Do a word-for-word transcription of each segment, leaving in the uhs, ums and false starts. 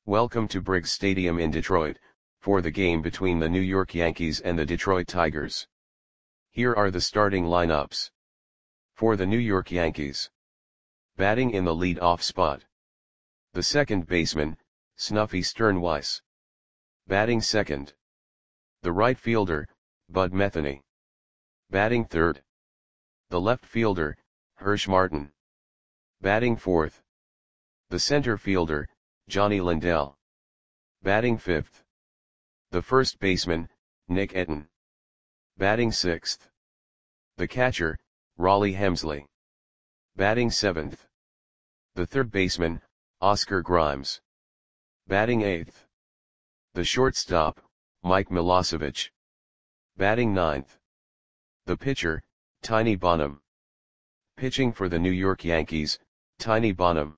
Welcome to Briggs Stadium in Detroit, for the game between the New York Yankees and the Detroit Tigers. Here are the starting lineups. For the New York Yankees. Batting in the lead-off spot. The second baseman, Snuffy Sternweiss. Batting second. The right fielder, Bud Metheny. Batting third. The left fielder, Hirsch Martin. Batting fourth. The center fielder, Johnny Lindell. Batting fifth. The first baseman, Nick Etten. Batting sixth. The catcher, Rollie Hemsley. Batting seventh. The third baseman, Oscar Grimes. Batting eighth. The shortstop, Mike Milosevic. Batting ninth. The pitcher, Tiny Bonham. Pitching for the New York Yankees, Tiny Bonham.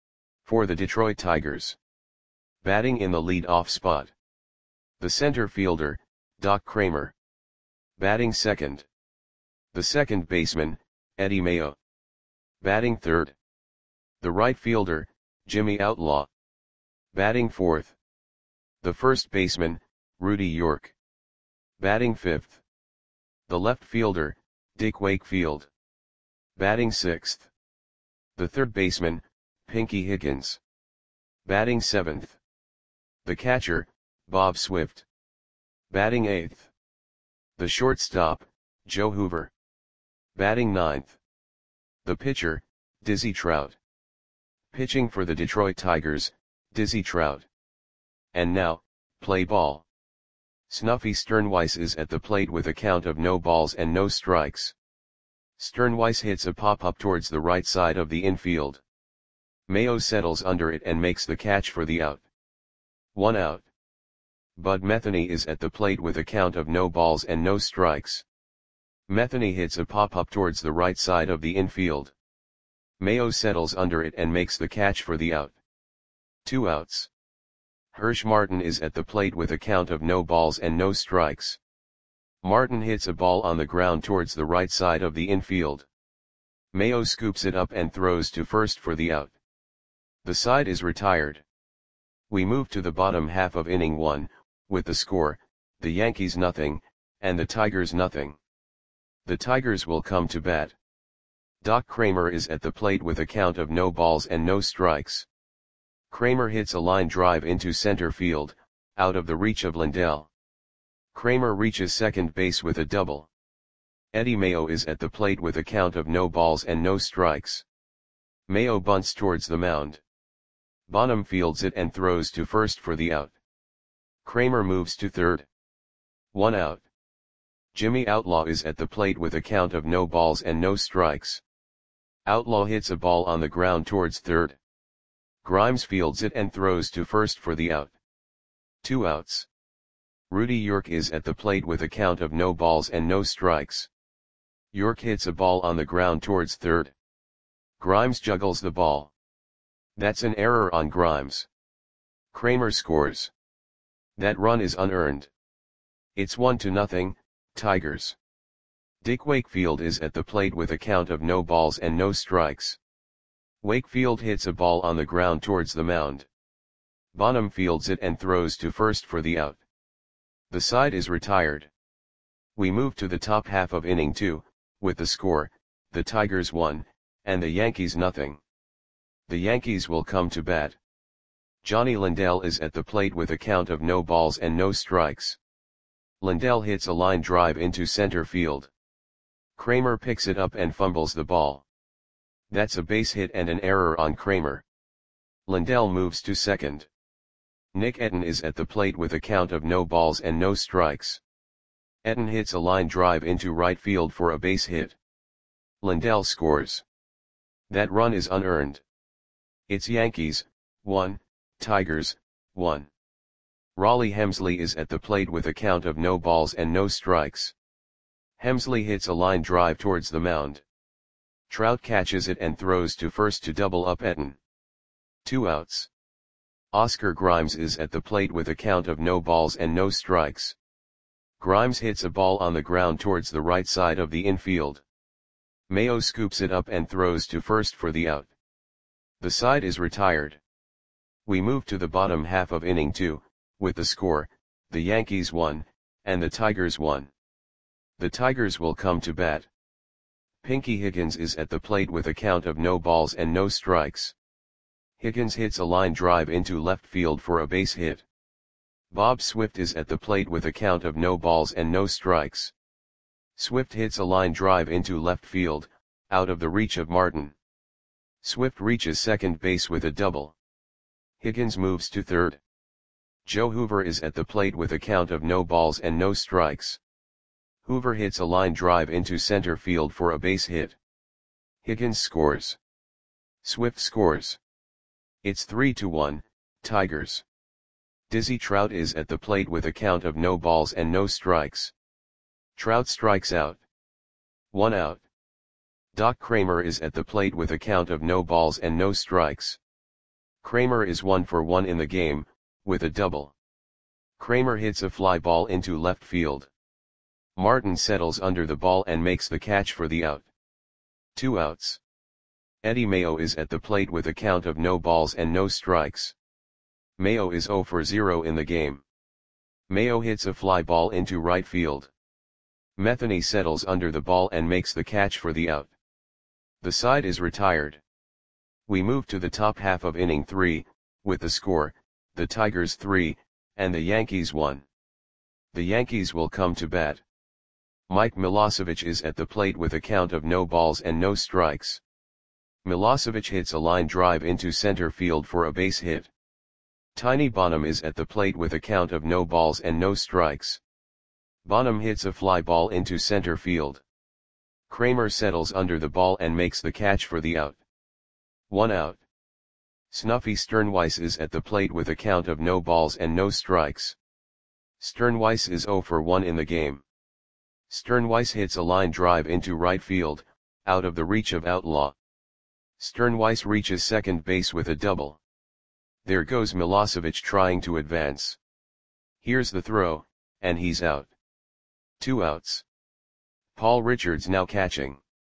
For the Detroit Tigers. Batting in the lead-off spot. The center fielder, Doc Kramer. Batting second. The second baseman, Eddie Mayo. Batting third. The right fielder, Jimmy Outlaw. Batting fourth. The first baseman, Rudy York. Batting fifth. The left fielder, Dick Wakefield. Batting sixth. The third baseman, Pinky Higgins. Batting seventh. The catcher, Bob Swift. Batting eighth. The shortstop, Joe Hoover. Batting ninth. The pitcher, Dizzy Trout. Pitching for the Detroit Tigers, Dizzy Trout. And now, play ball. Snuffy Sternweiss is at the plate with a count of no balls and no strikes. Sternweiss hits a pop-up towards the right side of the infield. Mayo settles under it and makes the catch for the out. One out. Bud Metheny is at the plate with a count of no balls and no strikes. Metheny hits a pop-up towards the right side of the infield. Mayo settles under it and makes the catch for the out. Two outs. Hirsch Martin is at the plate with a count of no balls and no strikes. Martin hits a ball on the ground towards the right side of the infield. Mayo scoops it up and throws to first for the out. The side is retired. We move to the bottom half of inning one, with the score, the Yankees nothing, and the Tigers nothing. The Tigers will come to bat. Doc Kramer is at the plate with a count of no balls and no strikes. Kramer hits a line drive into center field, out of the reach of Lindell. Kramer reaches second base with a double. Eddie Mayo is at the plate with a count of no balls and no strikes. Mayo bunts towards the mound. Bonham fields it and throws to first for the out. Kramer moves to third. One out. Jimmy Outlaw is at the plate with a count of no balls and no strikes. Outlaw hits a ball on the ground towards third. Grimes fields it and throws to first for the out. Two outs. Rudy York is at the plate with a count of no balls and no strikes. York hits a ball on the ground towards third. Grimes juggles the ball. That's an error on Grimes. Kramer scores. That run is unearned. It's one to nothing, Tigers. Dick Wakefield is at the plate with a count of no balls and no strikes. Wakefield hits a ball on the ground towards the mound. Bonham fields it and throws to first for the out. The side is retired. We move to the top half of inning two, with the score, the Tigers one, and the Yankees nothing. The Yankees will come to bat. Johnny Lindell is at the plate with a count of no balls and no strikes. Lindell hits a line drive into center field. Kramer picks it up and fumbles the ball. That's a base hit and an error on Kramer. Lindell moves to second. Nick Etten is at the plate with a count of no balls and no strikes. Etten hits a line drive into right field for a base hit. Lindell scores. That run is unearned. It's Yankees, one, Tigers, one. Rollie Hemsley is at the plate with a count of no balls and no strikes. Hemsley hits a line drive towards the mound. Trout catches it and throws to first to double up Etten. Two outs. Oscar Grimes is at the plate with a count of no balls and no strikes. Grimes hits a ball on the ground towards the right side of the infield. Mayo scoops it up and throws to first for the out. The side is retired. We move to the bottom half of inning two, with the score, the Yankees won, and the Tigers won. The Tigers will come to bat. Pinky Higgins is at the plate with a count of no balls and no strikes. Higgins hits a line drive into left field for a base hit. Bob Swift is at the plate with a count of no balls and no strikes. Swift hits a line drive into left field, out of the reach of Martin. Swift reaches second base with a double. Higgins moves to third. Joe Hoover is at the plate with a count of no balls and no strikes. Hoover hits a line drive into center field for a base hit. Higgins scores. Swift scores. It's three to one, Tigers. Dizzy Trout is at the plate with a count of no balls and no strikes. Trout strikes out. One out. Doc Kramer is at the plate with a count of no balls and no strikes. Kramer is one for one in the game, with a double. Kramer hits a fly ball into left field. Martin settles under the ball and makes the catch for the out. Two outs. Eddie Mayo is at the plate with a count of no balls and no strikes. Mayo is zero for zero in the game. Mayo hits a fly ball into right field. Metheny settles under the ball and makes the catch for the out. The side is retired. We move to the top half of inning three, with the score, the Tigers three, and the Yankees one. The Yankees will come to bat. Mike Milosevic is at the plate with a count of no balls and no strikes. Milosevic hits a line drive into center field for a base hit. Tiny Bonham is at the plate with a count of no balls and no strikes. Bonham hits a fly ball into center field. Kramer settles under the ball and makes the catch for the out. One out. Snuffy Sternweiss is at the plate with a count of no balls and no strikes. Sternweiss is zero for one in the game. Sternweiss hits a line drive into right field, out of the reach of Outlaw. Sternweiss reaches second base with a double. There goes Milosevic trying to advance. Here's the throw, and he's out. Two outs. Paul Richards now catching.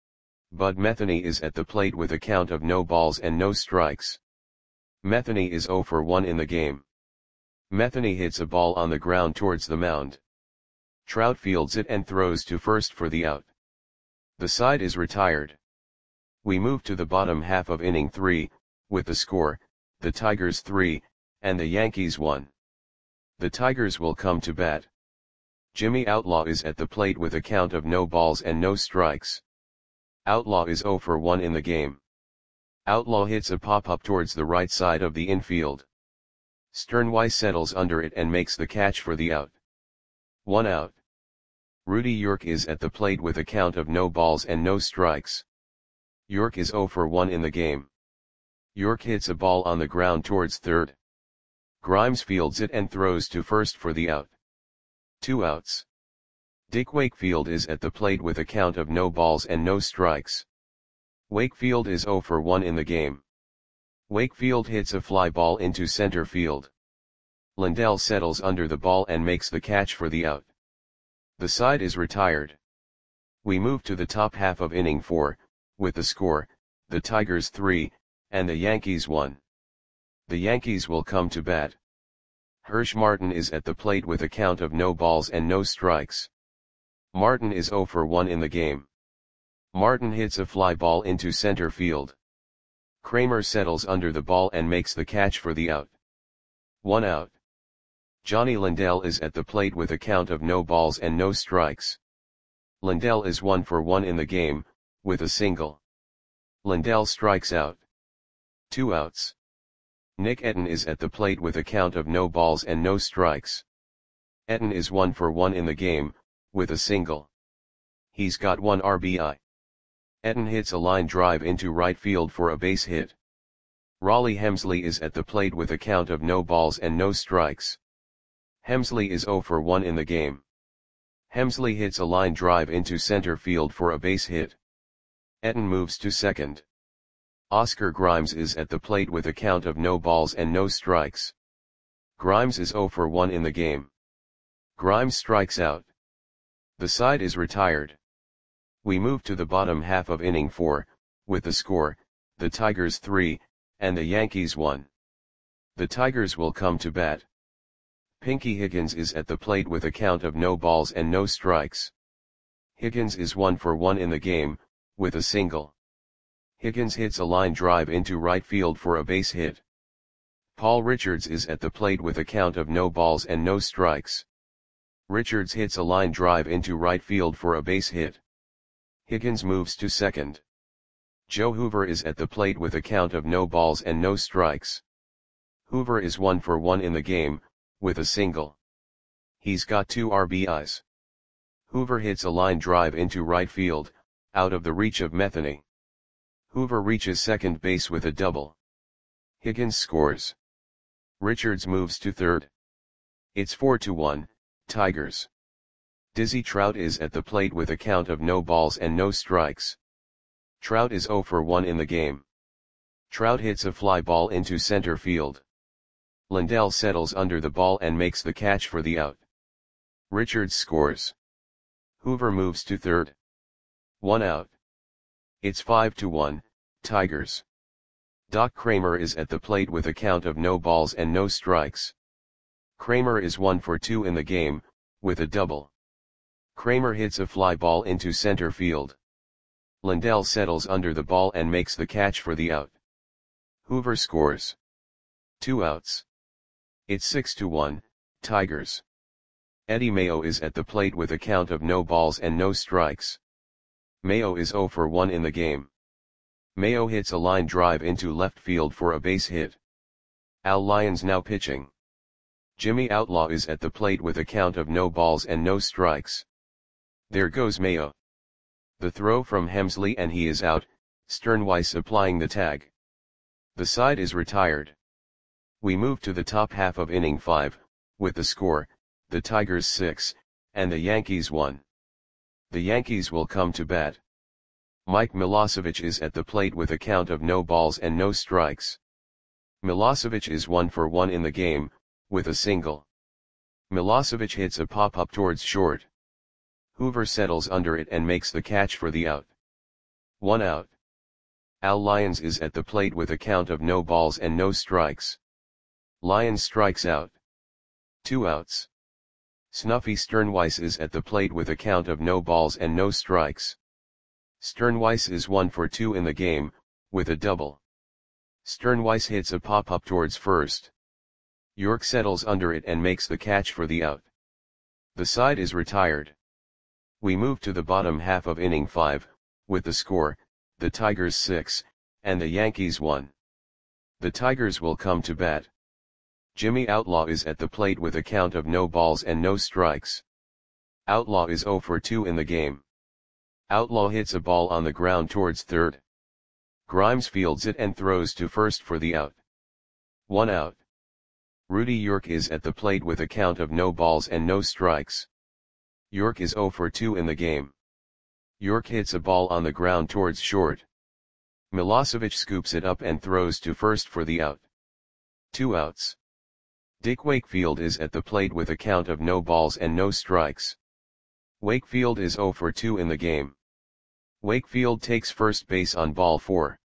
Bud Metheny is at the plate with a count of no balls and no strikes. Metheny is zero for one in the game. Metheny hits a ball on the ground towards the mound. Trout fields it and throws to first for the out. The side is retired. We move to the bottom half of inning three, with the score, the Tigers three, and the Yankees one. The Tigers will come to bat. Jimmy Outlaw is at the plate with a count of no balls and no strikes. Outlaw is zero for one in the game. Outlaw hits a pop-up towards the right side of the infield. Sternweiss settles under it and makes the catch for the out. One out. Rudy York is at the plate with a count of no balls and no strikes. York is zero for one in the game. York hits a ball on the ground towards third. Grimes fields it and throws to first for the out. Two outs. Dick Wakefield is at the plate with a count of no balls and no strikes. Wakefield is zero for one in the game. Wakefield hits a fly ball into center field. Lindell settles under the ball and makes the catch for the out. The side is retired. We move to the top half of inning four, with the score, the Tigers three, and the Yankees one. The Yankees will come to bat. Hirsch Martin is at the plate with a count of no balls and no strikes. Martin is zero for one in the game. Martin hits a fly ball into center field. Kramer settles under the ball and makes the catch for the out. One out. Johnny Lindell is at the plate with a count of no balls and no strikes. Lindell is one for one in the game, with a single. Lindell strikes out. Two outs. Nick Etten is at the plate with a count of no balls and no strikes. Etten is one for one in the game, with a single. He's got one R B I. Etten hits a line drive into right field for a base hit. Raleigh Hemsley is at the plate with a count of no balls and no strikes. Hemsley is zero for one in the game. Hemsley hits a line drive into center field for a base hit. Etten moves to second. Oscar Grimes is at the plate with a count of no balls and no strikes. Grimes is zero for one in the game. Grimes strikes out. The side is retired. We move to the bottom half of inning four, with the score, the Tigers three, and the Yankees one. The Tigers will come to bat. Pinky Higgins is at the plate with a count of no balls and no strikes. Higgins is one for one in the game, with a single. Higgins hits a line drive into right field for a base hit. Paul Richards is at the plate with a count of no balls and no strikes. Richards hits a line drive into right field for a base hit. Higgins moves to second. Joe Hoover is at the plate with a count of no balls and no strikes. Hoover is one for one in the game, with a single. He's got two R B Is. Hoover hits a line drive into right field, out of the reach of Metheny. Hoover reaches second base with a double. Higgins scores. Richards moves to third. It's four to one, Tigers. Dizzy Trout is at the plate with a count of no balls and no strikes. Trout is zero for one in the game. Trout hits a fly ball into center field. Lindell settles under the ball and makes the catch for the out. Richards scores. Hoover moves to third. One out. It's five to one, Tigers. Doc Kramer is at the plate with a count of no balls and no strikes. Kramer is one for two in the game, with a double. Kramer hits a fly ball into center field. Lindell settles under the ball and makes the catch for the out. Hoover scores. Two outs. It's six to one, Tigers. Eddie Mayo is at the plate with a count of no balls and no strikes. Mayo is zero for one in the game. Mayo hits a line drive into left field for a base hit. Al Lyons now pitching. Jimmy Outlaw is at the plate with a count of no balls and no strikes. There goes Mayo. The throw from Hemsley and he is out, Sternweiss applying the tag. The side is retired. We move to the top half of inning five, with the score, the Tigers six, and the Yankees one. The Yankees will come to bat. Mike Milosevic is at the plate with a count of no balls and no strikes. Milosevic is one for one in the game, with a single. Milosevic hits a pop-up towards short. Hoover settles under it and makes the catch for the out. One out. Al Lyons is at the plate with a count of no balls and no strikes. Lyons strikes out. Two outs. Snuffy Sternweiss is at the plate with a count of no balls and no strikes. Sternweiss is one for two in the game, with a double. Sternweiss hits a pop-up towards first. York settles under it and makes the catch for the out. The side is retired. We move to the bottom half of inning five, with the score, the Tigers six, and the Yankees one. The Tigers will come to bat. Jimmy Outlaw is at the plate with a count of no balls and no strikes. Outlaw is zero for two in the game. Outlaw hits a ball on the ground towards third. Grimes fields it and throws to first for the out. One out. Rudy York is at the plate with a count of no balls and no strikes. York is zero for two in the game. York hits a ball on the ground towards short. Milosevic scoops it up and throws to first for the out. Two outs. Dick Wakefield is at the plate with a count of no balls and no strikes. Wakefield is zero for two in the game. Wakefield takes first base on ball four.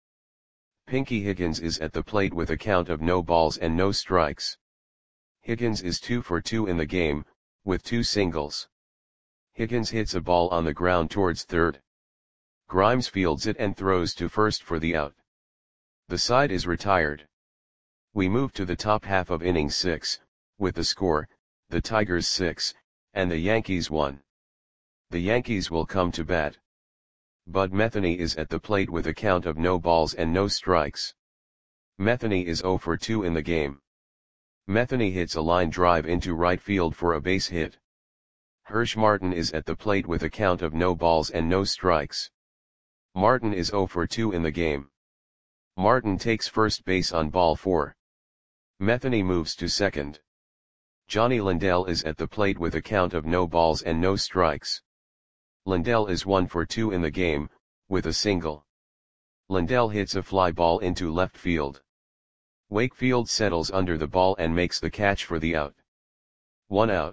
Pinky Higgins is at the plate with a count of no balls and no strikes. Higgins is two for two in the game, with two singles. Higgins hits a ball on the ground towards third. Grimes fields it and throws to first for the out. The side is retired. We move to the top half of inning six, with the score, the Tigers six, and the Yankees one. The Yankees will come to bat. Bud Metheny is at the plate with a count of no balls and no strikes. Metheny is zero for two in the game. Metheny hits a line drive into right field for a base hit. Hirsch Martin is at the plate with a count of no balls and no strikes. Martin is zero for two in the game. Martin takes first base on ball four. Metheny moves to second. Johnny Lindell is at the plate with a count of no balls and no strikes. Lindell is one for two in the game, with a single. Lindell hits a fly ball into left field. Wakefield settles under the ball and makes the catch for the out. One out.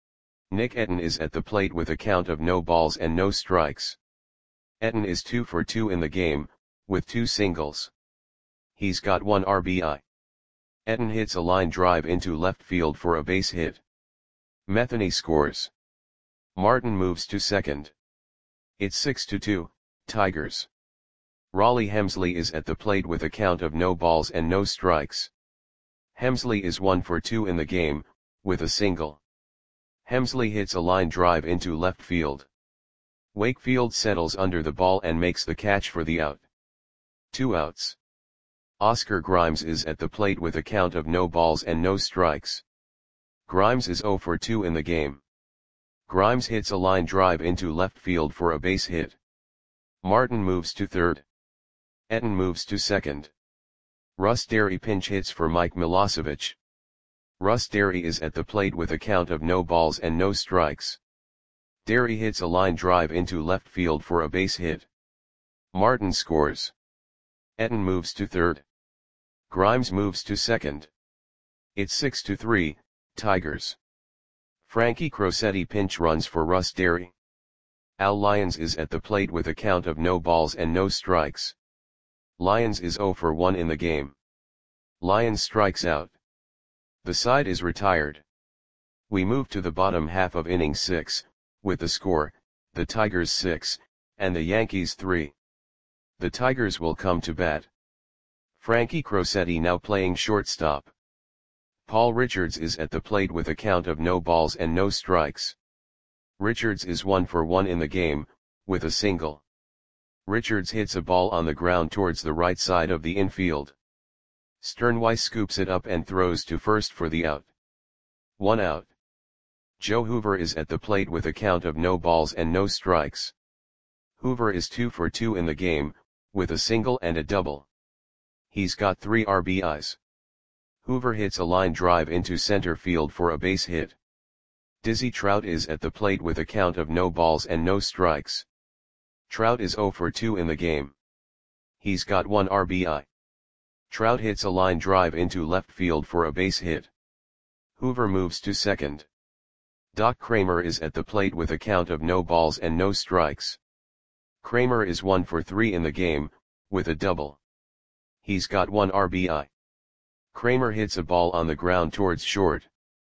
Nick Etten is at the plate with a count of no balls and no strikes. Etten is two for two in the game, with two singles. He's got one R B I. Etten hits a line drive into left field for a base hit. Metheny scores. Martin moves to second. It's six to two, Tigers. Raleigh Hemsley is at the plate with a count of no balls and no strikes. Hemsley is one for two in the game, with a single. Hemsley hits a line drive into left field. Wakefield settles under the ball and makes the catch for the out. Two outs. Oscar Grimes is at the plate with a count of no balls and no strikes. Grimes is zero for two in the game. Grimes hits a line drive into left field for a base hit. Martin moves to third. Etten moves to second. Russ Derry pinch hits for Mike Milosevic. Russ Derry is at the plate with a count of no balls and no strikes. Derry hits a line drive into left field for a base hit. Martin scores. Etten moves to third. Grimes moves to second. It's six to three, Tigers. Frankie Crosetti pinch runs for Russ Derry. Al Lyons is at the plate with a count of no balls and no strikes. Lyons is zero for one in the game. Lyons strikes out. The side is retired. We move to the bottom half of inning six, with the score, the Tigers six, and the Yankees three. The Tigers will come to bat. Frankie Crosetti now playing shortstop. Paul Richards is at the plate with a count of no balls and no strikes. Richards is one for one in the game, with a single. Richards hits a ball on the ground towards the right side of the infield. Sternweiss scoops it up and throws to first for the out. One out. Joe Hoover is at the plate with a count of no balls and no strikes. Hoover is two for two in the game, with a single and a double. He's got three R B Is. Hoover hits a line drive into center field for a base hit. Dizzy Trout is at the plate with a count of no balls and no strikes. Trout is zero for two in the game. He's got one R B I. Trout hits a line drive into left field for a base hit. Hoover moves to second. Doc Kramer is at the plate with a count of no balls and no strikes. Kramer is one for three in the game, with a double. He's got one R B I. Kramer hits a ball on the ground towards short.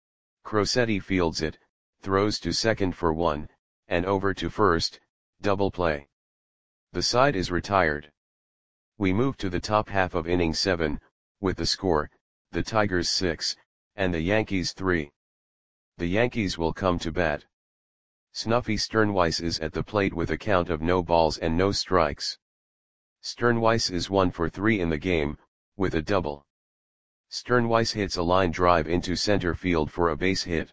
Crosetti fields it, throws to second for one, and over to first, double play. The side is retired. We move to the top half of inning seven, with the score, the Tigers six, and the Yankees three. The Yankees will come to bat. Snuffy Sternweiss is at the plate with a count of no balls and no strikes. Sternweiss is one for three in the game, with a double. Sternweiss hits a line drive into center field for a base hit.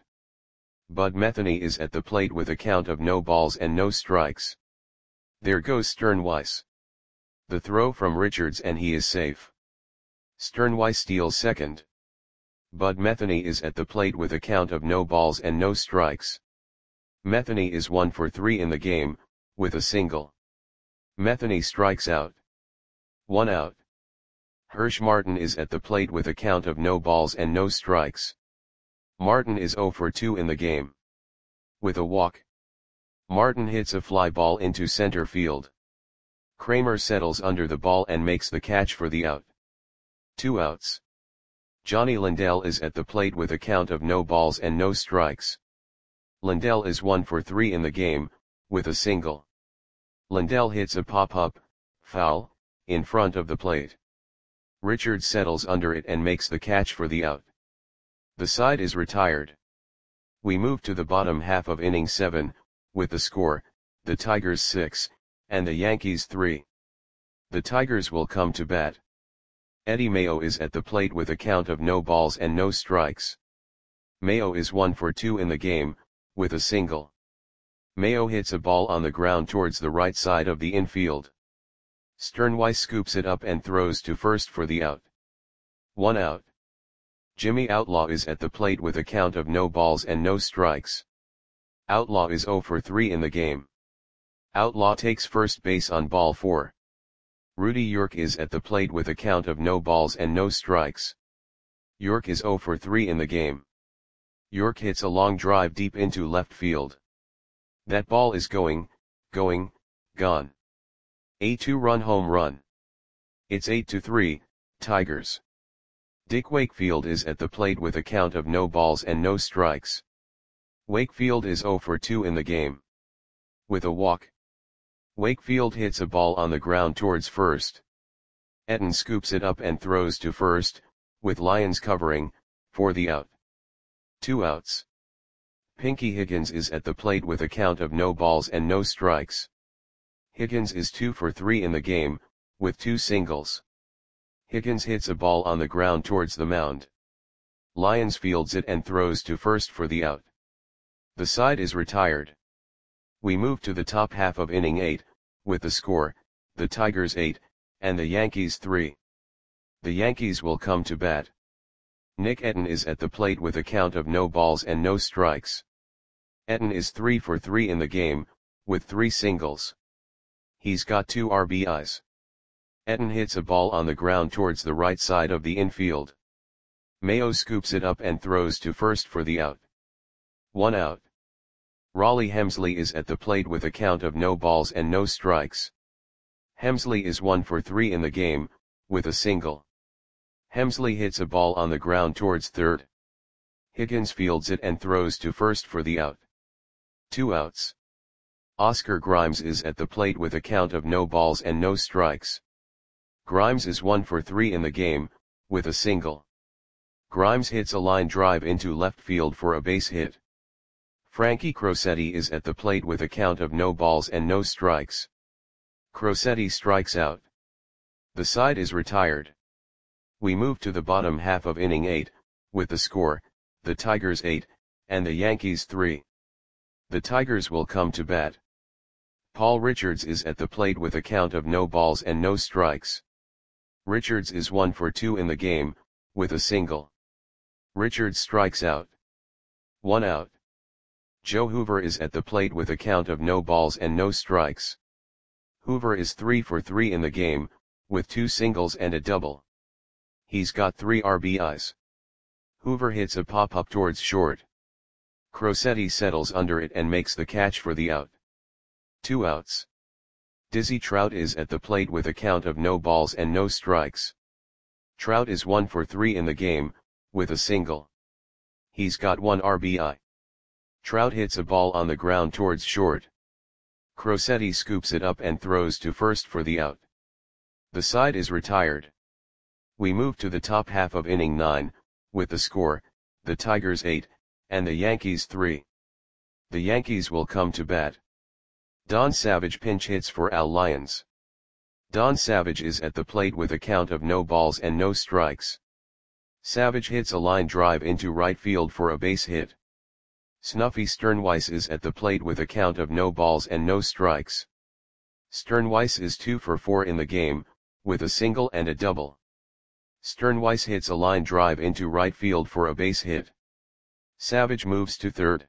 Bud Metheny is at the plate with a count of no balls and no strikes. There goes Sternweiss. The throw from Richards and he is safe. Sternweiss steals second. Bud Metheny is at the plate with a count of no balls and no strikes. Metheny is one for three in the game, with a single. Metheny strikes out. One out. Hirsch Martin is at the plate with a count of no balls and no strikes. Martin is zero for two in the game. With a walk. Martin hits a fly ball into center field. Kramer settles under the ball and makes the catch for the out. Two outs. Johnny Lindell is at the plate with a count of no balls and no strikes. Lindell is one for three in the game, with a single. Lindell hits a pop-up, foul, in front of the plate. Richards settles under it and makes the catch for the out. The side is retired. We move to the bottom half of inning seven, with the score, the Tigers six, and the Yankees three. The Tigers will come to bat. Eddie Mayo is at the plate with a count of no balls and no strikes. Mayo is one for two in the game, with a single. Mayo hits a ball on the ground towards the right side of the infield. Sternweiss scoops it up and throws to first for the out. One out. Jimmy Outlaw is at the plate with a count of no balls and no strikes. Outlaw is zero for three in the game. Outlaw takes first base on ball four. Rudy York is at the plate with a count of no balls and no strikes. York is zero for three in the game. York hits a long drive deep into left field. That ball is going, going, gone. A two-run home run. It's eight to three, Tigers. Dick Wakefield is at the plate with a count of no balls and no strikes. Wakefield is zero for two in the game. With a walk, Wakefield hits a ball on the ground towards first. Etten scoops it up and throws to first, with Lyons covering, for the out. Two outs. Pinky Higgins is at the plate with a count of no balls and no strikes. Higgins is two for three in the game, with two singles. Higgins hits a ball on the ground towards the mound. Lyons fields it and throws to first for the out. The side is retired. We move to the top half of inning eight, with the score, the Tigers eight, and the Yankees three. The Yankees will come to bat. Nick Etten is at the plate with a count of no balls and no strikes. Etten is three for three in the game, with three singles. He's got two R B Is. Etten hits a ball on the ground towards the right side of the infield. Mayo scoops it up and throws to first for the out. One out. Raleigh Hemsley is at the plate with a count of no balls and no strikes. Hemsley is one for three in the game, with a single. Hemsley hits a ball on the ground towards third. Higgins fields it and throws to first for the out. Two outs. Oscar Grimes is at the plate with a count of no balls and no strikes. Grimes is one for three in the game, with a single. Grimes hits a line drive into left field for a base hit. Frankie Crosetti is at the plate with a count of no balls and no strikes. Crosetti strikes out. The side is retired. We move to the bottom half of inning eight, with the score, the Tigers eight, and the Yankees three. The Tigers will come to bat. Paul Richards is at the plate with a count of no balls and no strikes. Richards is one for two in the game, with a single. Richards strikes out. One out. Joe Hoover is at the plate with a count of no balls and no strikes. Hoover is three for three in the game, with two singles and a double. He's got three R B Is. Hoover hits a pop-up towards short. Crosetti settles under it and makes the catch for the out. Two outs. Dizzy Trout is at the plate with a count of no balls and no strikes. Trout is one for three in the game, with a single. He's got one R B I. Trout hits a ball on the ground towards short. Crosetti scoops it up and throws to first for the out. The side is retired. We move to the top half of inning nine, with the score, the Tigers eight, and the Yankees three. The Yankees will come to bat. Don Savage pinch hits for Al Lyons. Don Savage is at the plate with a count of no balls and no strikes. Savage hits a line drive into right field for a base hit. Snuffy Sternweiss is at the plate with a count of no balls and no strikes. Sternweiss is two for four in the game, with a single and a double. Sternweiss hits a line drive into right field for a base hit. Savage moves to third.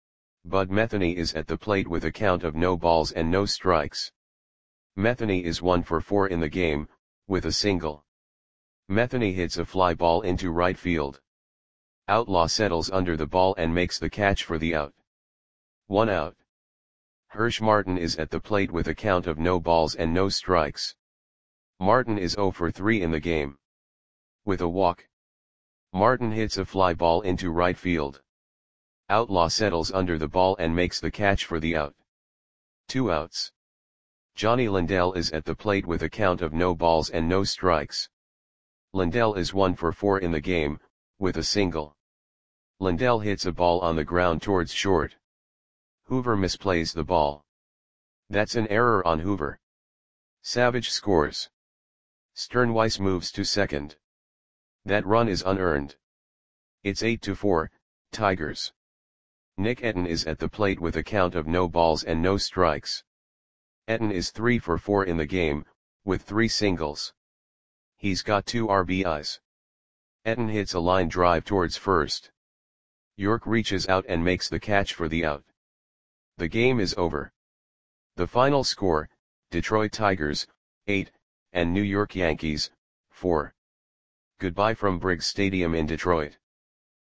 Bud Metheny is at the plate with a count of no balls and no strikes. Metheny is one for four in the game, with a single. Metheny hits a fly ball into right field. Outlaw settles under the ball and makes the catch for the out. One out. Hirsch Martin is at the plate with a count of no balls and no strikes. Martin is zero for three in the game. With a walk, Martin hits a fly ball into right field. Outlaw settles under the ball and makes the catch for the out. Two outs. Johnny Lindell is at the plate with a count of no balls and no strikes. Lindell is one for four in the game, with a single. Lindell hits a ball on the ground towards short. Hoover misplays the ball. That's an error on Hoover. Savage scores. Sternweiss moves to second. That run is unearned. It's eight to four, Tigers. Nick Etten is at the plate with a count of no balls and no strikes. Etten is three for four in the game, with three singles. He's got two R B Is. Etten hits a line drive towards first. York reaches out and makes the catch for the out. The game is over. The final score, Detroit Tigers, eight, and New York Yankees, four. Goodbye from Briggs Stadium in Detroit.